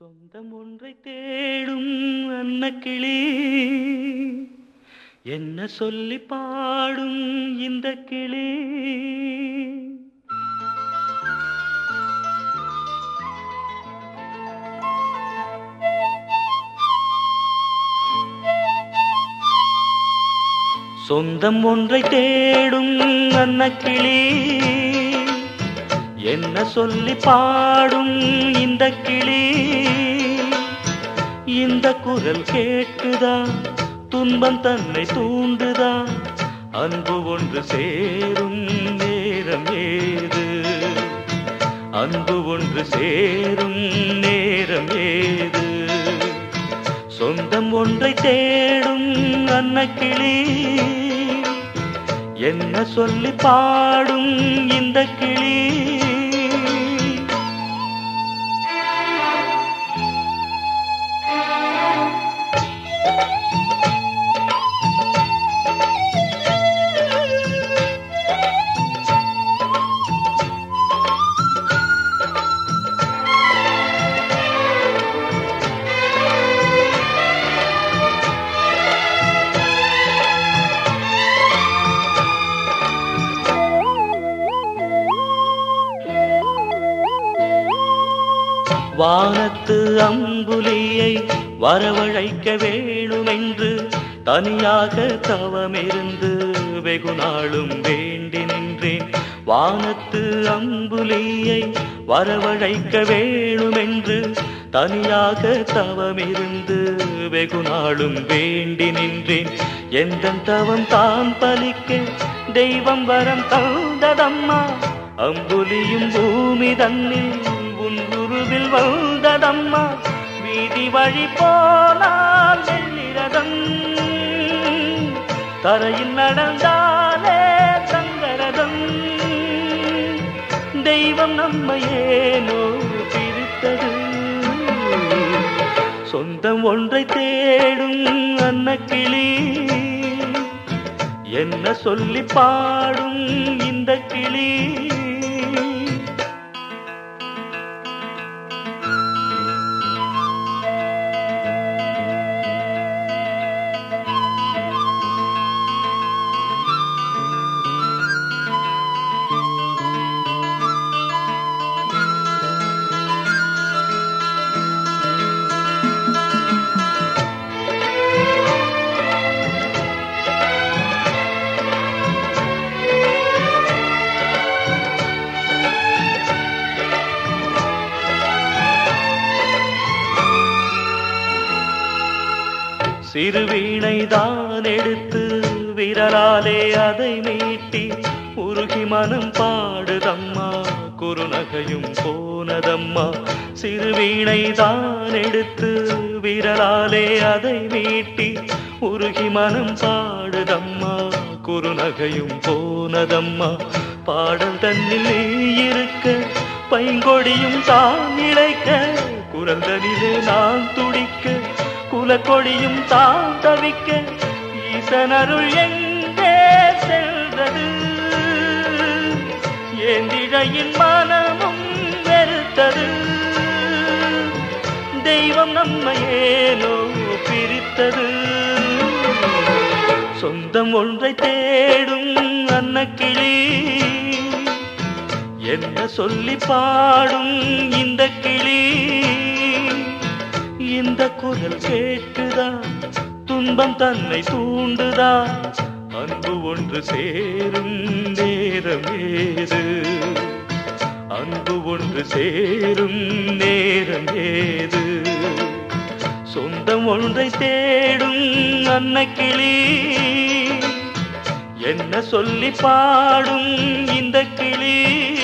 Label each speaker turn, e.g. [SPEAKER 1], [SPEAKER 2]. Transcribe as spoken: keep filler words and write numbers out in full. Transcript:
[SPEAKER 1] சொந்தம் ஒன்றை தேடும் அன்னக்கிளி என்ன சொல்லி பாடும் இந்த கிளி. சொந்தம் ஒன்றை தேடும் அன்னக்கிளி என்ன சொல்லி பாடும் இந்த கிளி. இந்த குரல் கேட்குதா துன்பம் தன்னை தூண்டுதா அன்பு ஒன்று சேரும் நேரம் ஏது. அன்பு ஒன்று சேரும் நேரம் ஏது. சொந்தம் ஒன்றை தேடும் அன்னக்கிளி என்ன சொல்லி பாடும் இந்த கிளி. வானத்து அம்புலியை வரவழைக்க வேணுமென்று தனியாக தவமிருந்து வெகுநாளும் வேண்டி நின்றேன். வானத்து அம்புலியை வரவழைக்க வேணுமென்று தனியாக தவமிருந்து வெகுநாளும் வேண்டி நின்றேன். எந்த தவம் தான் பலிக்க தெய்வம் வரம் தந்ததம்மா. அம்புலியும் பூமி தன்னில் உன்குருவில் வந்ததம்மா. வீதி வழி போனால் வெள்ளிரதம் தரையில் நடந்தாலே சங்கரதம். தெய்வம் நம்மையேனோ பிரித்தது. சொந்தம் ஒன்றை தேடும் அன்னக்கிளி என்ன சொல்லி பாடும் இந்த கிளி. சிறுவீணை தான் எடுத்து விரலாலே அதை மீட்டி உருகி மனம் பாடுதம்மா. குறுநகையும் போனதம்மா. சிறுவீணை தான் எடுத்து விரலாலே அதை மீட்டி உருகி மனம் பாடுதம்மா. குறுநகையும் போனதம்மா. பாடல் தன்னில் நீ இருக்க பைங்கொடியும் தான் இழைக்க குரல் தனிலே நான் துடிக்க குலக்கொடியும் தான் தவிக்க ஈசனருள் எங்கே செல்றது. ஏந்திழையின் மனமும் வெறுத்தது. தெய்வம் நம்மையேனோ பிரித்தது. சொந்தம் ஒன்றை தேடும் அன்னக்கிளி என்ன சொல்லி பாடும் இந்த கிளி. இந்த குரல் கேட்குதா துன்பம் தன்னை தூண்டுதா அன்பு ஒன்று சேரும் நேரம் ஏது. அன்பு ஒன்று சேரும் நேரம் ஏது. சொந்தம் ஒன்றை தேடும் அன்னக்கிளி என்ன சொல்லி பாடும் இந்த கிளி.